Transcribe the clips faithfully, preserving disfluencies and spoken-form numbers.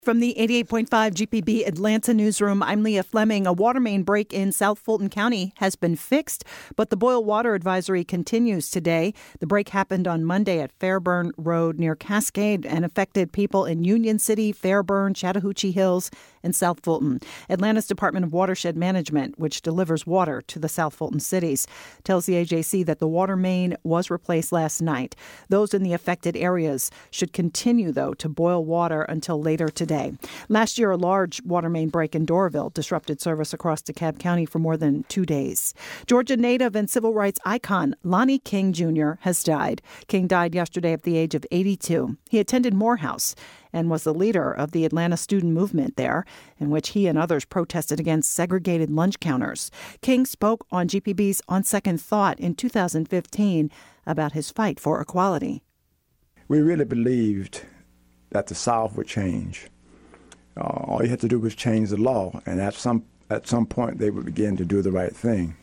From the eighty-eight point five G P B Atlanta newsroom, I'm Leah Fleming. A water main break in South Fulton County has been fixed, but the boil water advisory continues today. The break happened on Monday at Fairburn Road near Cascade and affected people in Union City, Fairburn, Chattahoochee Hills, and South Fulton. Atlanta's Department of Watershed Management, which delivers water to the South Fulton cities, tells the A J C that the water main was replaced last night. Those in the affected areas should continue, though, to boil water until later today. Last year, a large water main break in Doraville disrupted service across DeKalb County for more than two days. Georgia native and civil rights icon Lonnie King Junior has died. King died yesterday at the age of eighty-two. He attended Morehouse and was the leader of the Atlanta student movement there, in which he and others protested against segregated lunch counters. King spoke on G P B's On Second Thought in two thousand fifteen about his fight for equality. We really believed that the South would change. Uh, all you had to do was change the law, and at some at some point they would begin to do the right thing.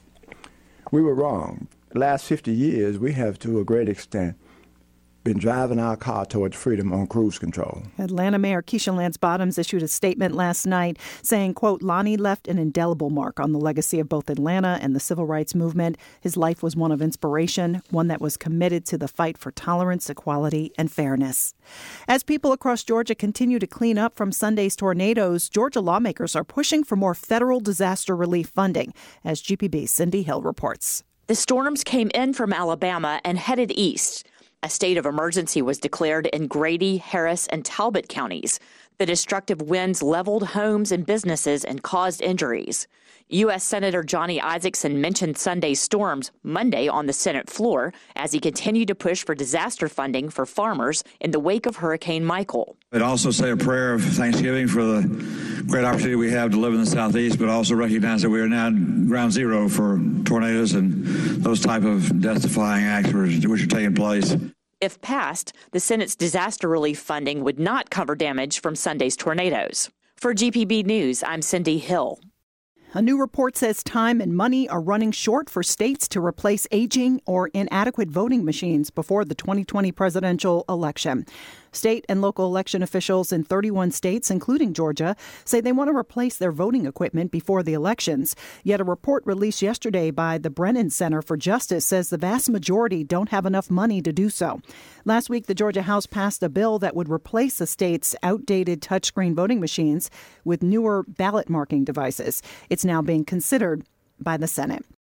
We were wrong. The last fifty years, we have, to a great extent, been driving our car towards freedom on cruise control. Atlanta Mayor Keisha Lance Bottoms issued a statement last night saying, quote, Lonnie left an indelible mark on the legacy of both Atlanta and the civil rights movement. His life was one of inspiration, one that was committed to the fight for tolerance, equality, and fairness. As people across Georgia continue to clean up from Sunday's tornadoes, Georgia lawmakers are pushing for more federal disaster relief funding, as G P B's Cindy Hill reports. The storms came in from Alabama and headed east. A state of emergency was declared in Grady, Harris, and Talbot counties. The destructive winds leveled homes and businesses and caused injuries. U S. Senator Johnny Isakson mentioned Sunday's storms Monday on the Senate floor as he continued to push for disaster funding for farmers in the wake of Hurricane Michael. I'd also say a prayer of thanksgiving for the great opportunity we have to live in the Southeast, but also recognize that we are now ground zero for tornadoes and those type of death-defying acts which are taking place. If passed, the Senate's disaster relief funding would not cover damage from Sunday's tornadoes. For G P B News, I'm Cindy Hill. A new report says time and money are running short for states to replace aging or inadequate voting machines before the twenty twenty presidential election. State and local election officials in thirty-one states, including Georgia, say they want to replace their voting equipment before the elections. Yet a report released yesterday by the Brennan Center for Justice says the vast majority don't have enough money to do so. Last week, the Georgia House passed a bill that would replace the state's outdated touchscreen voting machines with newer ballot marking devices. It's now being considered by the Senate.